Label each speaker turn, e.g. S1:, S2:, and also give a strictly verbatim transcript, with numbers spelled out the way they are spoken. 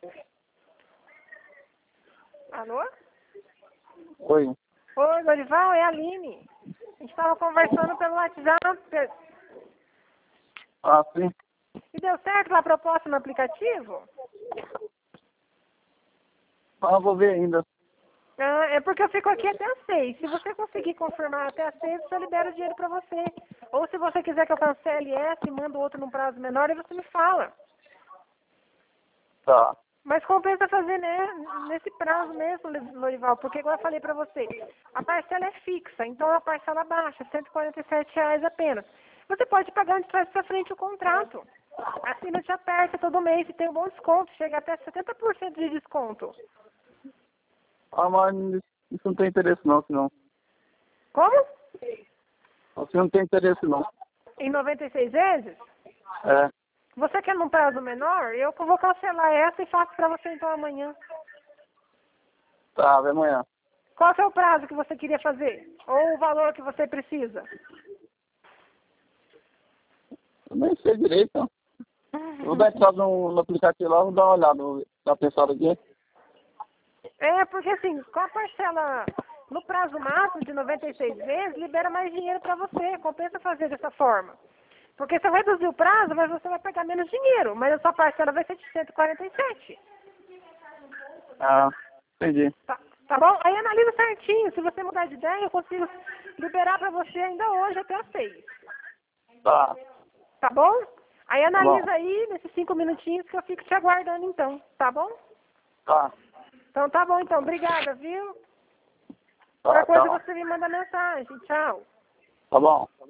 S1: Alô?
S2: Oi.
S1: Oi, Dorival, é a Aline. A gente estava conversando pelo WhatsApp.
S2: Ah, sim.
S1: E deu certo a proposta no aplicativo?
S2: Ah, vou ver ainda.
S1: Ah, é porque eu fico aqui até às seis. Se você conseguir confirmar até às seis, eu libero o dinheiro para você. Ou se você quiser que eu cancele essa e mando outro num prazo menor, aí você me fala.
S2: Tá.
S1: Mas compensa fazer, né, nesse prazo mesmo, Lorival, porque igual eu falei pra você, a parcela é fixa, então a parcela baixa, cento e quarenta e sete reais apenas. Você pode pagar de trás pra frente o contrato. Assim não te aperta todo mês e tem um bom desconto, chega até setenta por cento de desconto.
S2: Ah, mas isso não tem interesse não, senão.
S1: Como?
S2: Você não tem interesse não.
S1: Em noventa e seis vezes?
S2: É.
S1: Você quer num prazo menor? Eu vou cancelar essa e faço pra você então amanhã.
S2: Tá, até amanhã.
S1: Qual que é o prazo que você queria fazer? Ou o valor que você precisa?
S2: Eu nem sei direito, não. Vou dar entrada no, no aplicativo lá, vou dar uma olhada, vou dar uma pensada aqui.
S1: É, porque assim, com a parcela no prazo máximo de noventa e seis vezes, libera mais dinheiro para você. Compensa fazer dessa forma. Porque se eu reduzir o prazo, mas você vai pegar menos dinheiro, mas a sua parcela vai ser de cento e quarenta e sete.
S2: Ah, entendi.
S1: Tá, tá bom? Aí analisa certinho. Se você mudar de ideia, eu consigo liberar para você ainda hoje até às seis.
S2: Tá,
S1: Tá bom? Aí
S2: tá bom.
S1: analisa aí nesses cinco minutinhos que eu fico te aguardando então. Tá bom?
S2: Tá,
S1: Então tá bom então. Obrigada, viu?
S2: tá,
S1: Qualquer coisa
S2: tá.
S1: você me manda mensagem. Tchau.
S2: Tá bom.